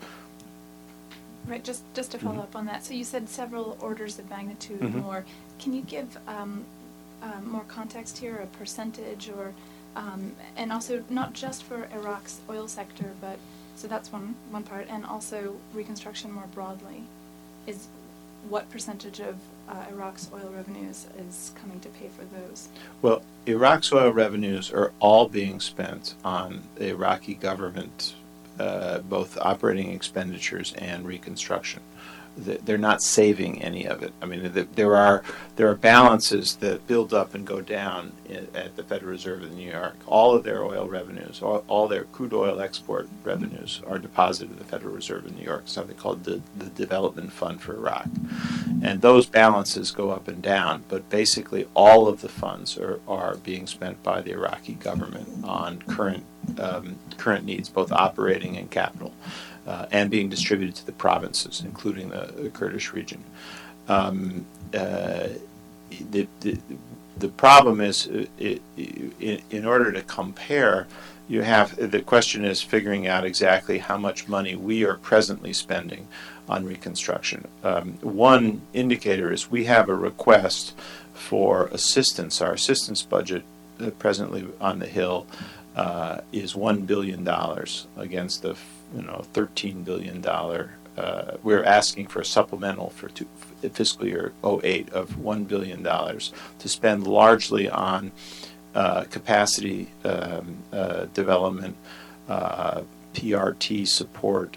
Right, just, just to follow Mhm. up on that, so you said several orders of magnitude Mhm. more. Can you give um, um, more context here, a percentage, or, um, and also not just for Iraq's oil sector, but, so that's one, one part, and also reconstruction more broadly? Is, what percentage of uh, Iraq's oil revenues is coming to pay for those? Well, Iraq's oil revenues are all being spent on the Iraqi government, uh, both operating expenditures and reconstruction. Th- They're not saving any of it. I mean, th- there are there are balances that build up and go down i- at the Federal Reserve in New York. All of their oil revenues, all, all their crude oil export revenues, are deposited at the Federal Reserve in New York, something called the, the Development Fund for Iraq. And those balances go up and down, but basically all of the funds are, are being spent by the Iraqi government on current um, current needs, both operating and capital. Uh, and being distributed to the provinces, including the, the Kurdish region. Um, uh, the, the, the problem is, uh, it, in, in order to compare, you have the question is figuring out exactly how much money we are presently spending on reconstruction. Um, one indicator is we have a request for assistance. Our assistance budget uh, presently on the Hill uh, is one billion dollars against the you know, thirteen billion dollars. Uh, we're asking for a supplemental for two, fiscal year oh eight of one billion dollars to spend largely on uh, capacity um, uh, development, uh, P R T support,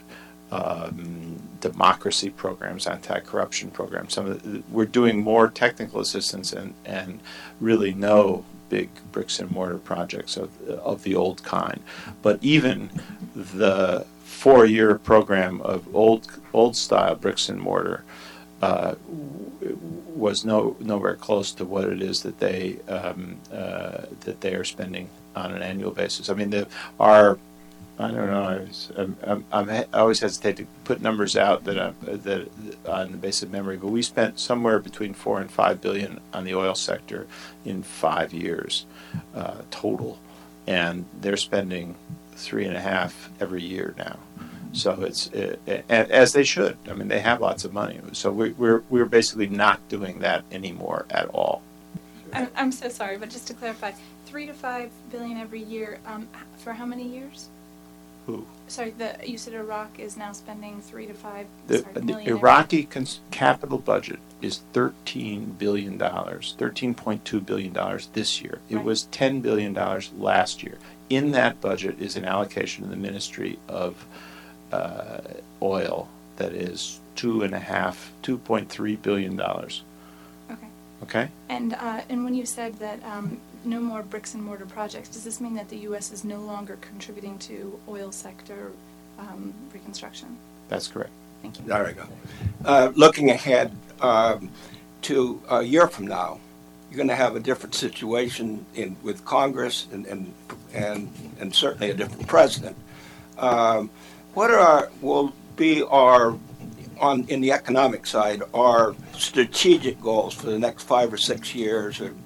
um, democracy programs, anti-corruption programs. Some of the, we're doing more technical assistance and, and really no big bricks and mortar projects of, of the old kind. But even the four-year program of old old style bricks and mortar uh, w- was no nowhere close to what it is that they um, uh, that they are spending on an annual basis. I mean, the, our I don't know. I, was, I'm, I'm, I'm, I always hesitate to put numbers out that I'm, that on the basis of memory, but we spent somewhere between four and five billion on the oil sector in five years uh, total, and they're spending three and a half every year now. So it's it, it, as they should. I mean, they have lots of money. So we, we're we're basically not doing that anymore at all. I'm, I'm so sorry, but just to clarify, three to five billion every year, um, h- for how many years? Who? Sorry, the, you said Iraq is now spending three to five, The, sorry, the million every- Iraqi cons- capital budget is thirteen billion dollars, thirteen point two billion dollars this year. It Right. was ten billion dollars last year. In that budget is an allocation in the Ministry of uh, Oil that is two and a half, two point three billion dollars. Okay. Okay? And, uh, and when you said that um, no more bricks and mortar projects, does this mean that the U S is no longer contributing to oil sector um, reconstruction? That's correct. Thank you. There we go. Uh, looking ahead um, to a year from now, you're going to have a different situation in with Congress and and and, and certainly a different president. Um, what are our, will be our on in the economic side our strategic goals for the next five or six years or,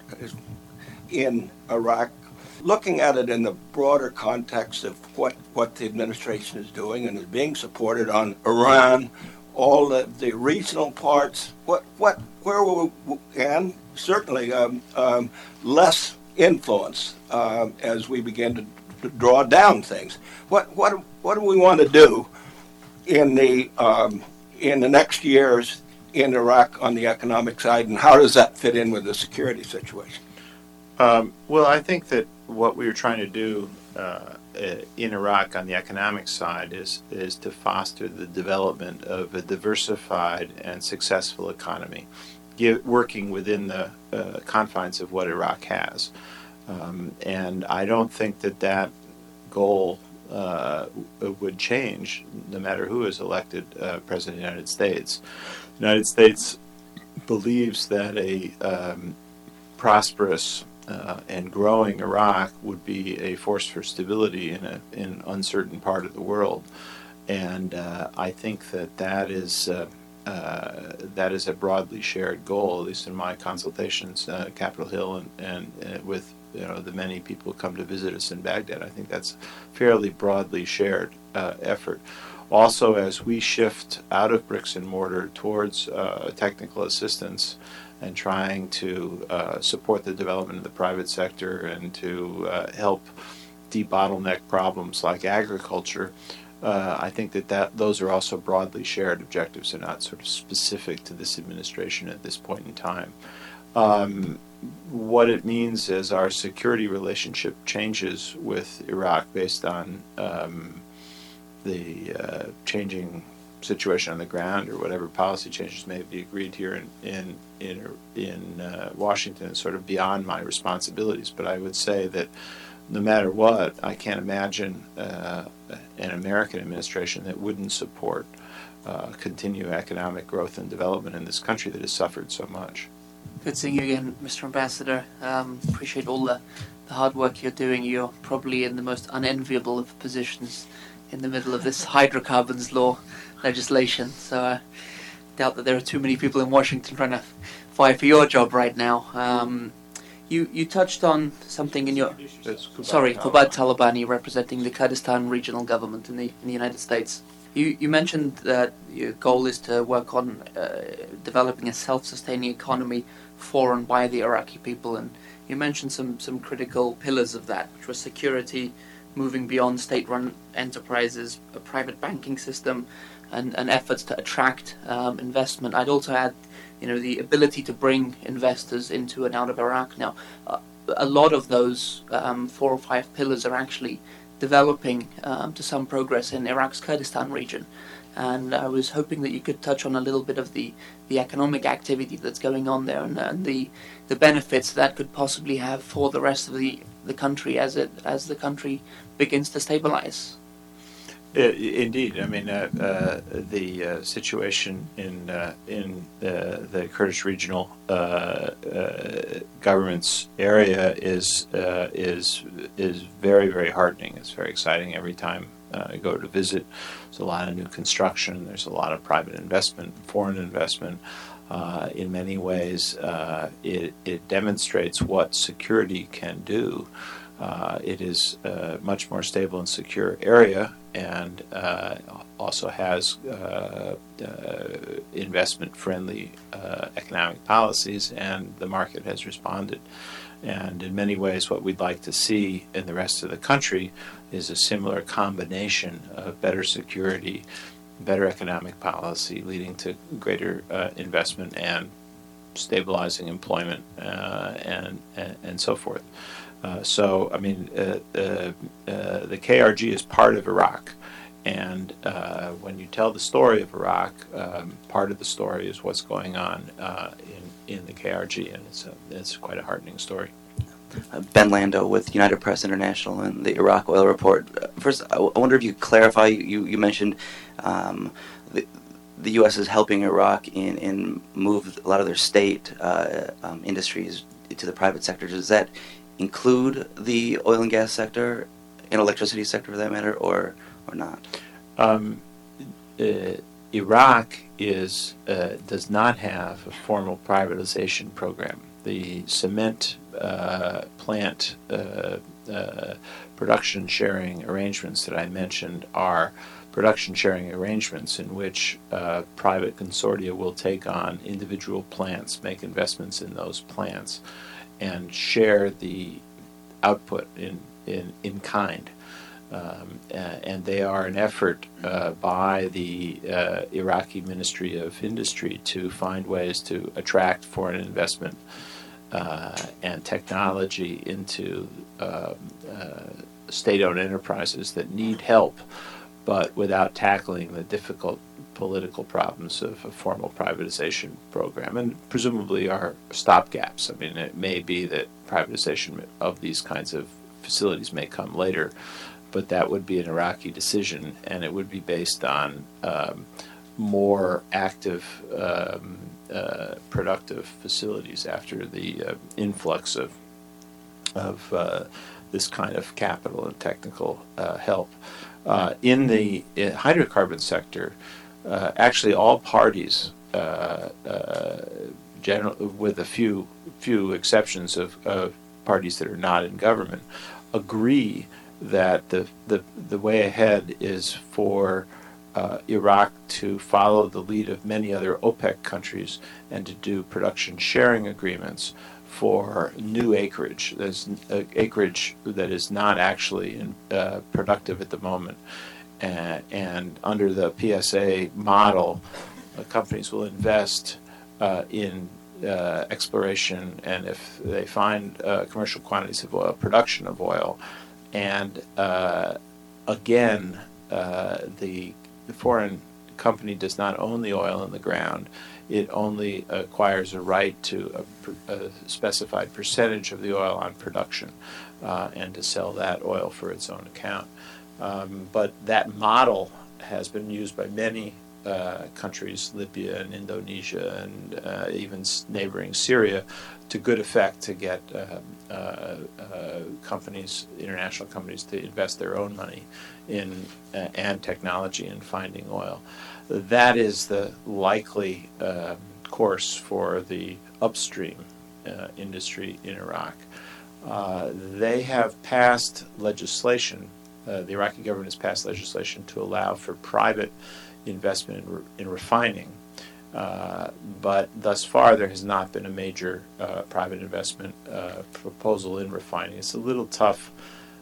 in Iraq? Looking at it in the broader context of what, what the administration is doing and is being supported on Iran, all the, the regional parts, what what where will we, and certainly um, um, less influence um, as we begin to, to draw down things. What what what do we want to do in the um, in the next years in Iraq on the economic side, and how does that fit in with the security situation? Um, well, I think that what we were trying to do uh, in Iraq on the economic side is is to foster the development of a diversified and successful economy, give, working within the uh, confines of what Iraq has. Um, and I don't think that that goal uh, would change no matter who is elected uh, president of the United States. The United States believes that a um, prosperous uh, and growing Iraq would be a force for stability in a in an uncertain part of the world, and uh, I think that that is uh, uh, that is a broadly shared goal, at least in my consultations, uh, Capitol Hill, and and uh, with you know the many people who come to visit us in Baghdad. I think that's fairly broadly shared uh, effort. Also, as we shift out of bricks and mortar towards uh, technical assistance and trying to uh, support the development of the private sector and to uh, help debottleneck problems like agriculture, uh, I think that, that those are also broadly shared objectives. They're not sort of specific to this administration at this point in time. Um, what it means is our security relationship changes with Iraq based on um, the uh, changing situation on the ground, or whatever policy changes may be agreed here in in in, in uh, Washington, is sort of beyond my responsibilities. But I would say that no matter what, I can't imagine uh, an American administration that wouldn't support uh, continued economic growth and development in this country that has suffered so much. Good seeing you again, Mister Ambassador. Um, appreciate all the, the hard work you're doing. You're probably in the most unenviable of positions in the middle of this hydrocarbons law legislation. So I doubt that there are too many people in Washington trying to fight for your job right now. Um, you you touched on something in your... Sorry, Qubad Talabani, representing the Kurdistan regional government in the, in the United States. You, you mentioned that your goal is to work on uh, developing a self-sustaining economy for and by the Iraqi people, and you mentioned some, some critical pillars of that, which were security, moving beyond state-run enterprises, a private banking system, and, and efforts to attract um, investment. I'd also add, you know, the ability to bring investors into and out of Iraq. Now, uh, a lot of those um, four or five pillars are actually developing um, to some progress in Iraq's Kurdistan region. And I was hoping that you could touch on a little bit of the, the economic activity that's going on there, and, and the the benefits that could possibly have for the rest of the, the country as it as the country begins to stabilize. Uh, indeed, I mean uh, uh, the uh, situation in uh, in uh, the Kurdish regional uh, uh, government's area is uh, is is very very heartening. It's very exciting every time uh, I go to visit. There's a lot of new construction. There's a lot of private investment, foreign investment. Uh, in many ways, uh, it it demonstrates what security can do. Uh, it is a much more stable and secure area, and uh, also has uh, uh, investment-friendly uh, economic policies, and the market has responded. And in many ways, what we'd like to see in the rest of the country is a similar combination of better security, better economic policy, leading to greater uh, investment and stabilizing employment uh, and, and and so forth. Uh, so, I mean, uh, uh, uh, the K R G is part of Iraq, and uh, when you tell the story of Iraq, um, part of the story is what's going on uh, in in the K R G, and it's a, it's quite a heartening story. Uh, Ben Lando with United Press International and the Iraq Oil Report. Uh, first, I, w- I wonder if you could clarify. You you mentioned um, the the U S is helping Iraq in in move a lot of their state uh, um, industries to the private sector. Does that include the oil and gas sector, and electricity sector for that matter, or or not? Um, uh, Iraq is uh, does not have a formal privatization program. The cement uh, plant uh, uh, production sharing arrangements that I mentioned are production sharing arrangements in which uh, private consortia will take on individual plants, make investments in those plants, and share the output in in, in kind. Um, uh, and they are an effort uh, by the uh, Iraqi Ministry of Industry to find ways to attract foreign investment uh, and technology into uh, uh, state-owned enterprises that need help, but without tackling the difficult political problems of a formal privatization program, and presumably are stopgaps. I mean, it may be that privatization of these kinds of facilities may come later, but that would be an Iraqi decision, and it would be based on um, more active, um, uh, productive facilities after the uh, influx of of uh, this kind of capital and technical uh, help. Uh, in the uh, hydrocarbon sector, uh, actually all parties, uh, uh, general, with a few few exceptions of, of parties that are not in government, agree that the the, the way ahead is for uh, Iraq to follow the lead of many other OPEC countries and to do production sharing agreements for new acreage. There's uh, acreage that is not actually in, uh, productive at the moment. Uh, and under the P S A model, uh, companies will invest uh, in uh, exploration, and if they find uh, commercial quantities of oil, production of oil. And uh, again, uh, the, the foreign company does not own the oil in the ground. It only acquires a right to a, a specified percentage of the oil on production uh, and to sell that oil for its own account. Um, but that model has been used by many uh, countries, Libya and Indonesia and uh, even neighboring Syria, to good effect to get uh, uh, uh, companies, international companies, to invest their own money in uh, and technology in finding oil. That is the likely uh, course for the upstream uh, industry in Iraq. Uh, they have passed legislation, uh, the Iraqi government has passed legislation to allow for private investment in, re- in refining. Uh, but thus far there has not been a major uh, private investment uh, proposal in refining. It's a little tough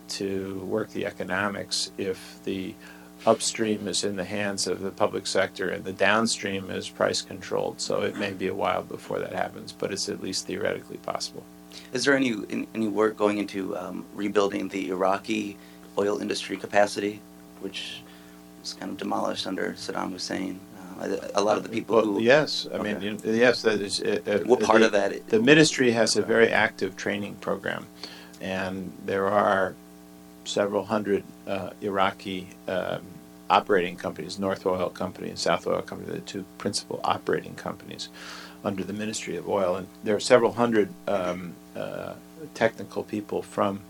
to work the economics if the upstream is in the hands of the public sector and the downstream is price controlled. So it may be a while before that happens, but it's at least theoretically possible. Is there any any work going into um, rebuilding the Iraqi oil industry capacity, which was kind of demolished under Saddam Hussein? Uh, a lot of the people well, who... Yes, I okay. mean, you know, yes. That is, uh, uh, what part the, of that? The ministry has a very active training program, and there are several hundred uh, Iraqi um, operating companies, North Oil Company and South Oil Company, the two principal operating companies under the Ministry of Oil. And there are several hundred um, uh, technical people from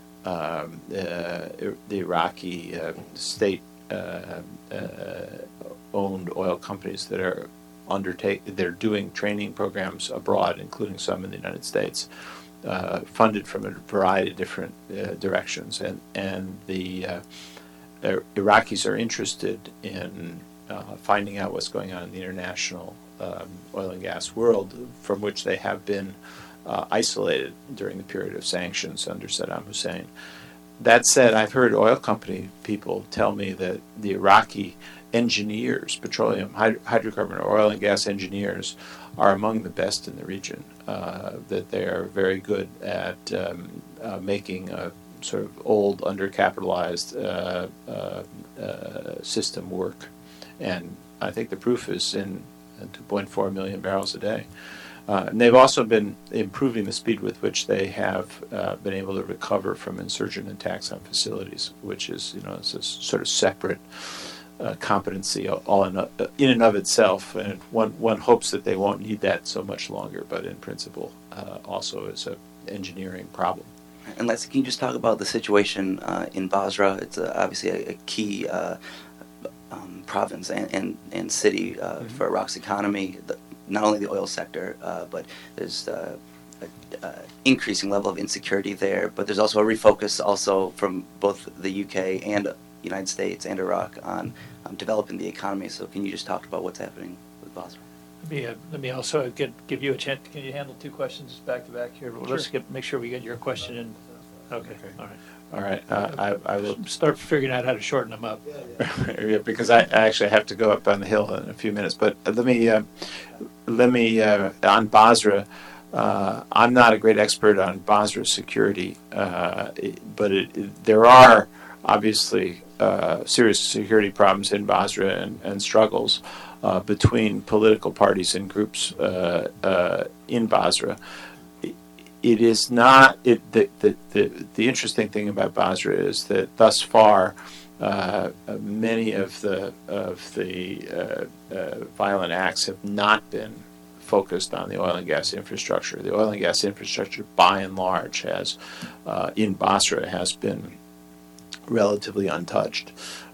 um, uh, the Iraqi uh, state uh, uh, owned oil companies that are undertake they're doing training programs abroad, including some in the United States. Uh, funded from a variety of different uh, directions, and and the uh, Iraqis are interested in uh, finding out what's going on in the international um, oil and gas world, from which they have been uh, isolated during the period of sanctions under Saddam Hussein. That said, I've heard oil company people tell me that the Iraqi engineers, petroleum, hyd- hydrocarbon, or oil and gas engineers, are among the best in the region. Uh, that they are very good at um, uh, making a sort of old, undercapitalized uh, uh, uh, system work. And I think the proof is in two point four million barrels a day. Uh, and they've also been improving the speed with which they have uh, been able to recover from insurgent attacks on facilities, which is, you know, it's a sort of separate Uh, competency all in, uh, in and of itself, and one one hopes that they won't need that so much longer, but in principle uh, also is a engineering problem. And Leslie, can you just talk about the situation uh, in Basra? It's uh, obviously a, a key uh, um, province and, and, and city uh, mm-hmm. for Iraq's economy, the, not only the oil sector, uh, but there's uh, a, a increasing level of insecurity there, but there's also a refocus also from both the U K and United States and Iraq on um, developing the economy. So can you just talk about what's happening with Basra? Let me, uh, let me also get, give you a chance. Can you handle two questions back to back here? Well, Sure. Let's get, make sure we get your question in. Okay, Okay. all right. All right, uh, I, I will Start figuring out how to shorten them up. yeah, because I, I actually have to go up on the hill in a few minutes. But uh, let me uh, let me uh, on Basra. Uh, I'm not a great expert on Basra security, uh, it, but it, it, there are obviously uh, serious security problems in Basra and, and struggles uh, between political parties and groups uh, uh, in Basra. it is not, it, the, the, the, the interesting thing about Basra is that thus far, uh, many of the, of the uh, uh, violent acts have not been focused on the oil and gas infrastructure. The oil and gas infrastructure, by and large, has, uh, in Basra, has been relatively untouched.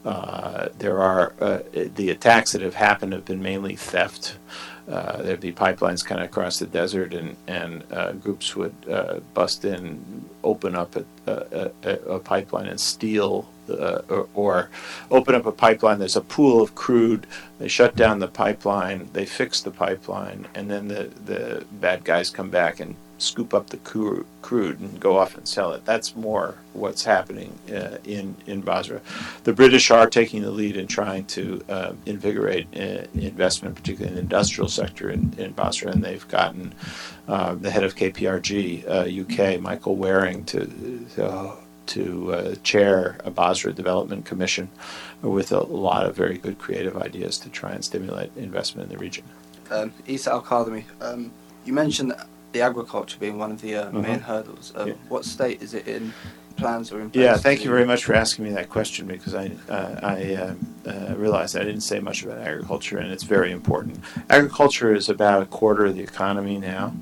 Uh, there are, uh, the attacks that have happened have been mainly theft. Uh, there'd be pipelines kind of across the desert, and and uh, groups would uh, bust in, open up a, a, a, a pipeline and steal, uh, or, or open up a pipeline. There's a pool of crude. They shut down the pipeline. They fix the pipeline, and then the, the bad guys come back and scoop up the cru- crude and go off and sell it. That's more what's happening uh, in in Basra. The British are taking the lead in trying to uh, invigorate uh, investment, particularly in the industrial sector in, in Basra, and they've gotten uh, the head of K P R G uh, U K, Michael Waring, to uh, to uh, chair a Basra Development Commission with a lot of very good creative ideas to try and stimulate investment in the region. Um, Isa Al-Qadami, um, you mentioned the agriculture being one of the uh, Mm-hmm. main hurdles. Um, Yeah. What state is it in? Plans or in place? Yeah, thank to- you very much for asking me that question, because I uh, I uh, uh, realized I didn't say much about agriculture, and it's very important. Agriculture is about a quarter of the economy now,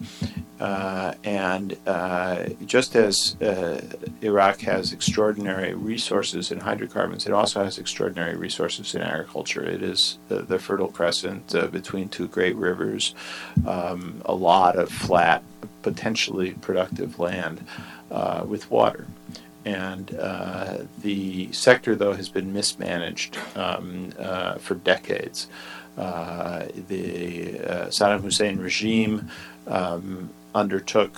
uh, and uh, just as uh, Iraq has extraordinary resources in hydrocarbons, it also has extraordinary resources in agriculture. It is the, the Fertile Crescent uh, between two great rivers, um, a lot of flat, potentially productive land uh, with water. And uh, the sector, though, has been mismanaged um, uh, for decades. Uh, the uh, Saddam Hussein regime um, undertook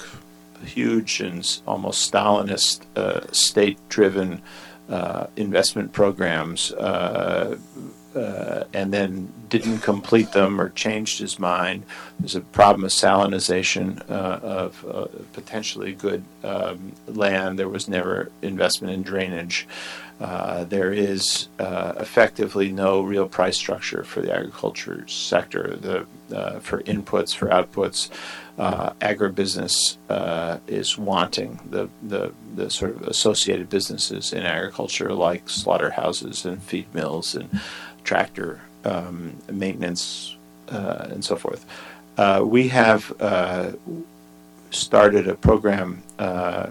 huge and s- almost Stalinist uh, state-driven uh, investment programs, uh, uh, and then didn't complete them or changed his mind. There's a problem of salinization uh, of uh, potentially good um, land. There was never investment in drainage. Uh, there is uh, effectively no real price structure for the agriculture sector, the, uh, for inputs, for outputs. Uh, agribusiness uh, is wanting. The, the, the sort of associated businesses in agriculture, like slaughterhouses and feed mills and tractor um, maintenance uh, and so forth. Uh, we have uh, started a program uh,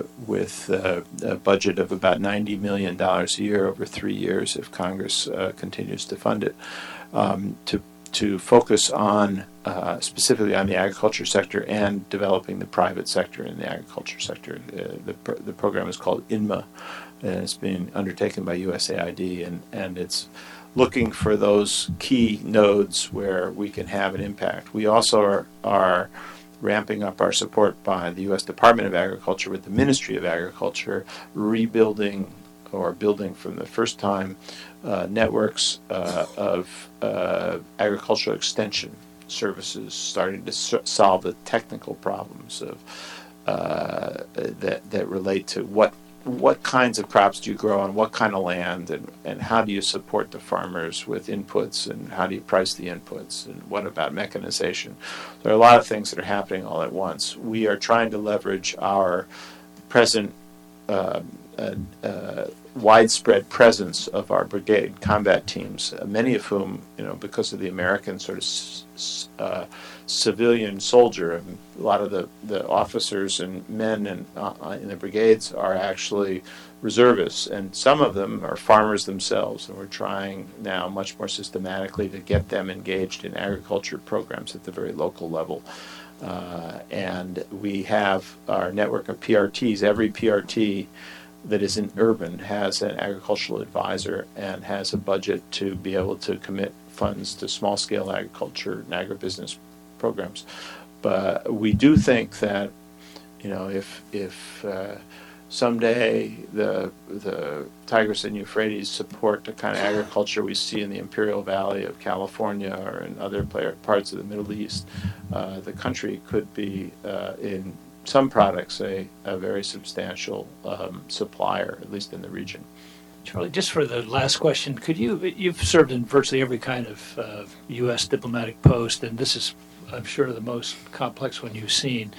with uh, a budget of about ninety million dollars a year over three years, if Congress uh, continues to fund it, um, to to focus on uh, specifically on the agriculture sector and developing the private sector in the agriculture sector. Uh, the pr- the program is called I N M A, and it's being undertaken by U S A I D, and and it's looking for those key nodes where we can have an impact. We also are, are ramping up our support by the U S Department of Agriculture with the Ministry of Agriculture, rebuilding or building from the first time uh, networks uh, of uh, agricultural extension services, starting to so- solve the technical problems of uh, that that relate to what what kinds of crops do you grow on what kind of land, and, and how do you support the farmers with inputs, and how do you price the inputs, and what about mechanization? There are a lot of things that are happening all at once. We are trying to leverage our present uh, uh, uh, widespread presence of our brigade combat teams, uh, many of whom, you know, because of the American sort of s- s- uh, civilian soldier, and a lot of the, the officers and men and uh, in the brigades are actually reservists, and some of them are farmers themselves, and we're trying now much more systematically to get them engaged in agriculture programs at the very local level. Uh, and we have our network of P R Ts. Every P R T that is in urban has an agricultural advisor and has a budget to be able to commit funds to small-scale agriculture and agribusiness programs. But we do think that, you know, if if uh, someday the the Tigris and Euphrates support the kind of agriculture we see in the Imperial Valley of California or in other player, parts of the Middle East, uh, the country could be uh, in some products a, a very substantial um, supplier, at least in the region. Charlie, just for the last question, could you, you've served in virtually every kind of uh, U S diplomatic post, and this is, I'm sure, the most complex one you've seen.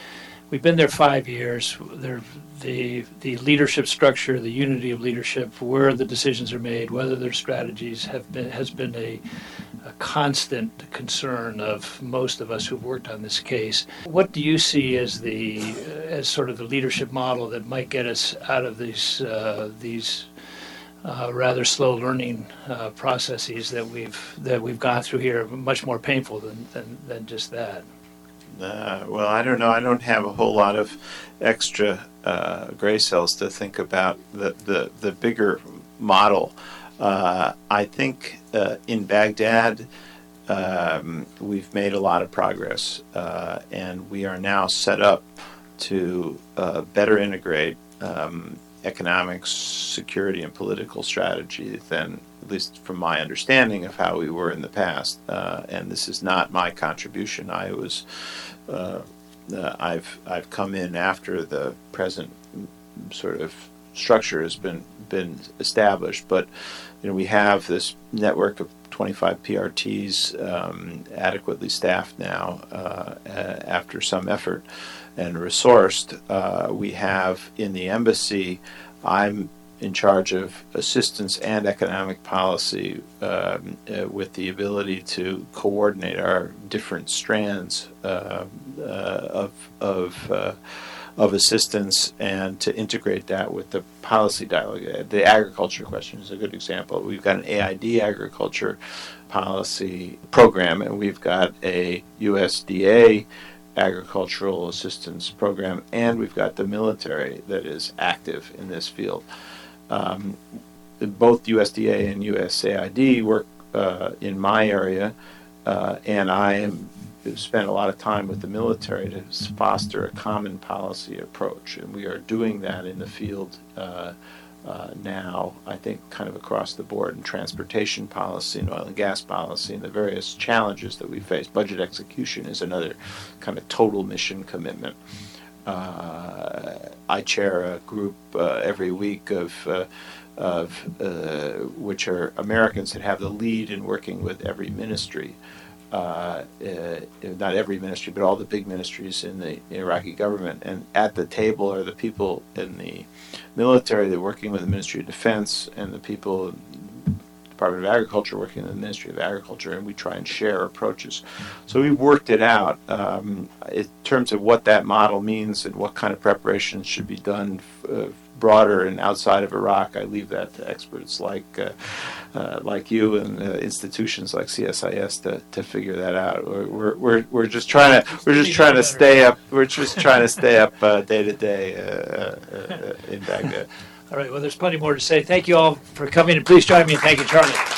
we've been there five years. There, the the leadership structure, the unity of leadership, where the decisions are made, whether their strategies have been has been a, a constant concern of most of us who've worked on this case. What do you see as the as sort of the leadership model that might get us out of these uh, these uh, rather slow learning uh, processes that we've that we've gone through here, much more painful than than, than just that? Uh, well, I don't know. I don't have a whole lot of extra uh, gray cells to think about the, the, the bigger model. Uh, I think uh, in Baghdad, um, we've made a lot of progress, uh, and we are now set up to uh, better integrate um, economics, security, and political strategy than, at least from my understanding of how we were in the past. Uh, and this is not my contribution. I was, uh, uh, I've I've come in after the present sort of structure has been been established. But you know, we have this network of twenty-five P R Ts um, adequately staffed now uh, after some effort and resourced. Uh, we have in the embassy, I'm in charge of assistance and economic policy um, uh, with the ability to coordinate our different strands uh, uh, of of uh, of assistance and to integrate that with the policy dialogue. The agriculture question is a good example. We've got an A I D agriculture policy program, and we've got a U S D A agricultural assistance program, and we've got the military that is active in this field. Um, both U S D A and U S A I D work uh, in my area, uh, and I am spent a lot of time with the military to foster a common policy approach, and we are doing that in the field uh, uh, now, I think, kind of across the board in transportation policy and oil and gas policy and the various challenges that we face. Budget execution is another kind of total mission commitment. Uh, I chair a group uh, every week of, uh, of uh, which are Americans that have the lead in working with every ministry. Uh, uh, not every ministry, but all the big ministries in the Iraqi government. And at the table are the people in the military that are working with the Ministry of Defense and the people in the Department of Agriculture working in the Ministry of Agriculture, and we try and share approaches. So we've worked it out um, in terms of what that model means and what kind of preparations should be done uh, broader and outside of Iraq. I leave that to experts like uh, uh, like you and uh, institutions like C S I S to, to figure that out. We're we're we're just trying to we're just trying to stay up. We're just trying to stay up uh, day to day uh, uh, in Baghdad. All right. Well, there's plenty more to say. Thank you all for coming, and please join me in thanking Charlie.